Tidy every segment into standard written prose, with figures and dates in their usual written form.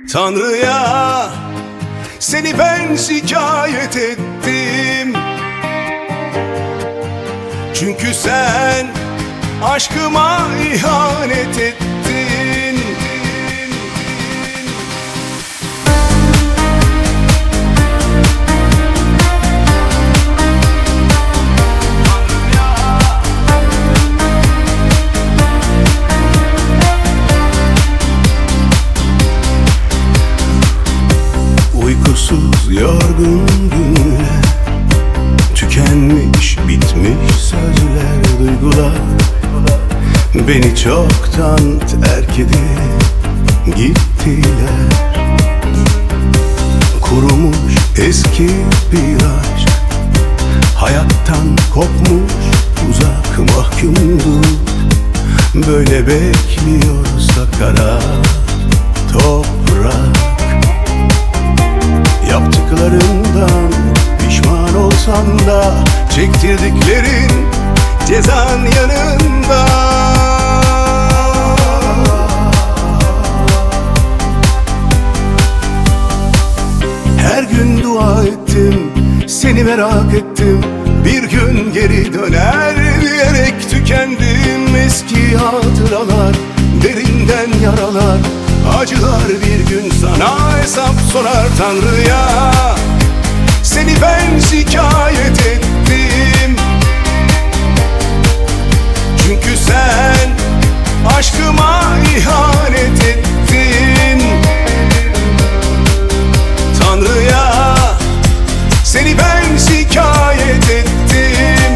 Tanrı'ya seni ben şikayet ettim. Çünkü sen aşkıma ihanet ettin. Uykusuz yorgun günler, tükenmiş bitmiş sözler, duygular beni çoktan terk edip gittiler. Kurumuş eski bir aşk, hayattan kopmuş uzak mahkumdu. Böyle bekliyorsa kara toprak. Yaptıklarından pişman olsam da çektirdiklerin cezan yanında. Her gün dua ettim, seni merak ettim. Bir gün geri döner diyerek tükendim. Eski hatıralar, derinden yaralar, acılar bir gün sana hesap sorar. Tanrı'ya seni ben şikayet ettim. Çünkü sen aşkıma ihanet ettin. Tanrı'ya seni ben şikayet ettim.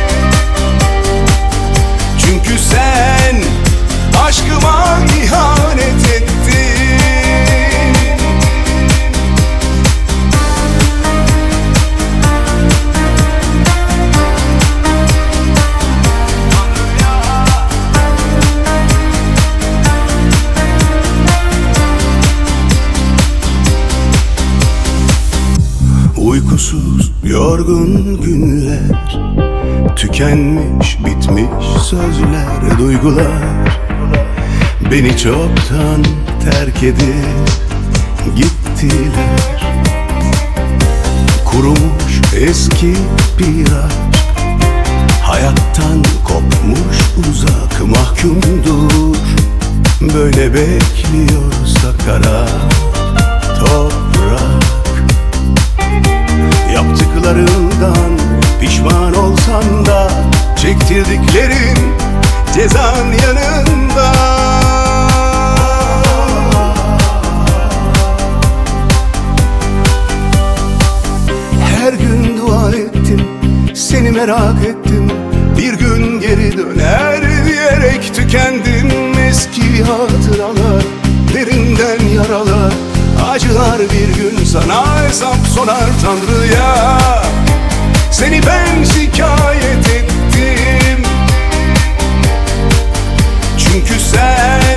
Çünkü sen aşkıma ihanet ettin. Uykusuz yorgun günler, tükenmiş bitmiş sözler, duygular beni çoktan terk edip gittiler. Kurumuş eski bir aşk, hayattan kopmuş uzak mahkumdur. Böyle bekliyorsa kara toprak. Yaptıklarından pişman olsan da çektirdiklerin cezan yanında. Her gün dua ettim, seni merak ettim. Bir gün geri döner diyerek tükendim. Eski hatıralar, derinden yaralar, acılar bir gün sana hesap sorar. Tanrı'ya seni ben şikayet ettim. Çünkü sen